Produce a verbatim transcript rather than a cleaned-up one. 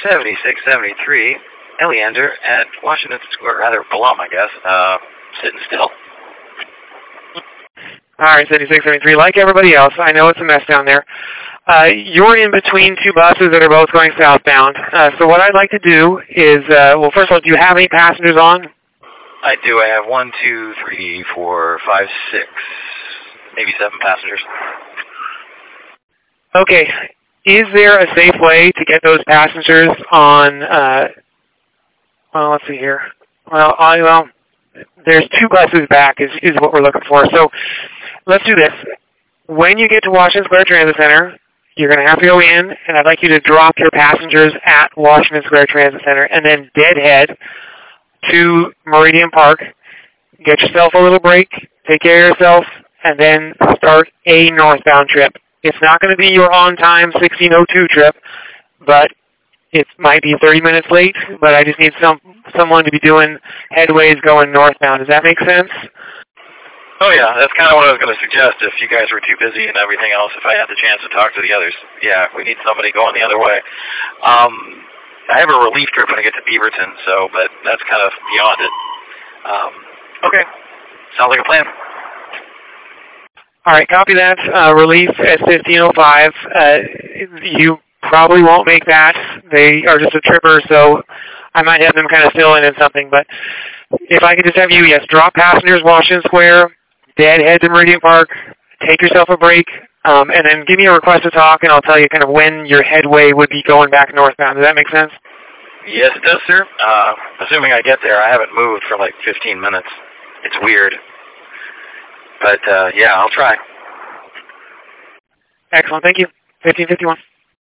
seventy-six seventy-three, Eleander at Washington Square, rather Blum, I guess, uh, sitting still. All right, seventy-six seventy-three, like everybody else, I know it's a mess down there. Uh, you're in between two buses that are both going southbound. Uh, so what I'd like to do is, uh, well, first of all, do you have any passengers on? I do. I have one, two, three, four, five, six, maybe seven passengers. Okay. Is there a safe way to get those passengers on, uh, well, let's see here. Well, I, well, there's two buses back is, is what we're looking for. So let's do this. When you get to Washington Square Transit Center, you're going to have to go in, and I'd like you to drop your passengers at Washington Square Transit Center and then deadhead to Meridian Park. Get yourself a little break, take care of yourself, and then start a northbound trip. It's not going to be your on-time sixteen oh two trip, but it might be thirty minutes late, but I just need some someone to be doing headways going northbound. Does that make sense? Oh, yeah. That's kind of what I was going to suggest if you guys were too busy and everything else, if I had the chance to talk to the others. Yeah, we need somebody going the other way. Um, I have a relief trip when I get to Beaverton, so, but that's kind of beyond it. Um, okay. Sounds like a plan. All right, copy that. Uh, relief at fifteen oh five. Uh, you probably won't make that. They are just a tripper, so I might have them kind of fill in in something. But if I could just have you, yes, drop passengers Washington Square, deadhead to Meridian Park, take yourself a break, um, and then give me a request to talk, and I'll tell you kind of when your headway would be going back northbound. Does that make sense? Yes, it does, sir. Uh, assuming I get there, I haven't moved for like fifteen minutes. It's weird. But, uh, yeah, I'll try. Excellent. Thank you. fifteen fifty-one.